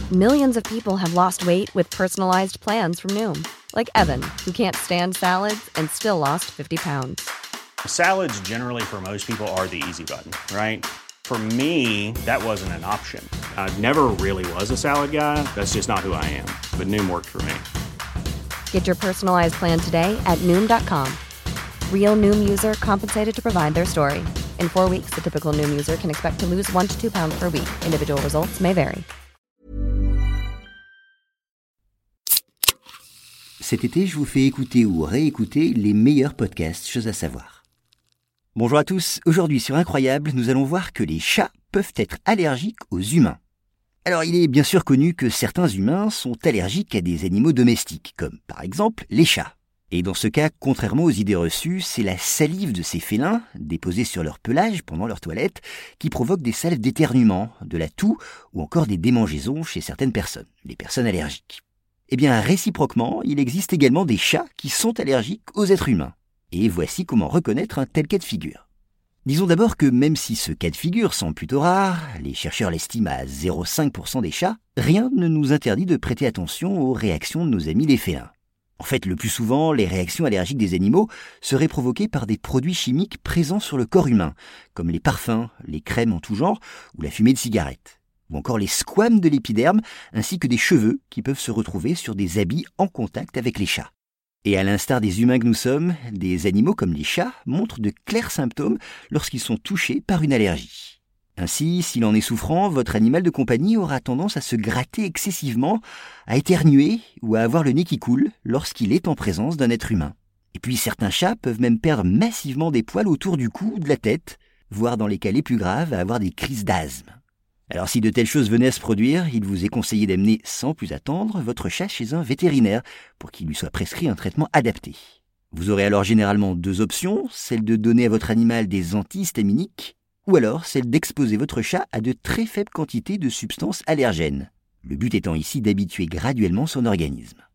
Millions of people have lost weight with personalized plans from Noom. Like Evan, who can't stand salads and still lost 50 pounds. Salads generally for most people are the easy button, right? For me, that wasn't an option. I never really was a salad guy. That's just not who I am. But Noom worked for me. Get your personalized plan today at Noom.com. Real Noom user compensated to provide their story. In 4 weeks, the typical Noom user can expect to lose 1 to 2 pounds per week. Individual results may vary. Cet été, je vous fais écouter ou réécouter les meilleurs podcasts Chose à savoir. Bonjour à tous, aujourd'hui sur Incroyable, nous allons voir que les chats peuvent être allergiques aux humains. Alors il est bien sûr connu que certains humains sont allergiques à des animaux domestiques, comme par exemple les chats. Et dans ce cas, contrairement aux idées reçues, c'est la salive de ces félins, déposée sur leur pelage pendant leur toilette, qui provoque des salves d'éternuement, de la toux ou encore des démangeaisons chez certaines personnes, les personnes allergiques. Eh bien, réciproquement, il existe également des chats qui sont allergiques aux êtres humains. Et voici comment reconnaître un tel cas de figure. Disons d'abord que même si ce cas de figure semble plutôt rare, les chercheurs l'estiment à 0,5% des chats, rien ne nous interdit de prêter attention aux réactions de nos amis les félins. En fait, le plus souvent, les réactions allergiques des animaux seraient provoquées par des produits chimiques présents sur le corps humain, comme les parfums, les crèmes en tout genre ou la fumée de cigarettes. Ou encore les squames de l'épiderme, ainsi que des cheveux qui peuvent se retrouver sur des habits en contact avec les chats. Et à l'instar des humains que nous sommes, des animaux comme les chats montrent de clairs symptômes lorsqu'ils sont touchés par une allergie. Ainsi, s'il en est souffrant, votre animal de compagnie aura tendance à se gratter excessivement, à éternuer ou à avoir le nez qui coule lorsqu'il est en présence d'un être humain. Et puis certains chats peuvent même perdre massivement des poils autour du cou ou de la tête, voire dans les cas les plus graves à avoir des crises d'asthme. Alors si de telles choses venaient à se produire, il vous est conseillé d'amener sans plus attendre votre chat chez un vétérinaire pour qu'il lui soit prescrit un traitement adapté. Vous aurez alors généralement 2 options, celle de donner à votre animal des antihistaminiques ou alors celle d'exposer votre chat à de très faibles quantités de substances allergènes. Le but étant ici d'habituer graduellement son organisme.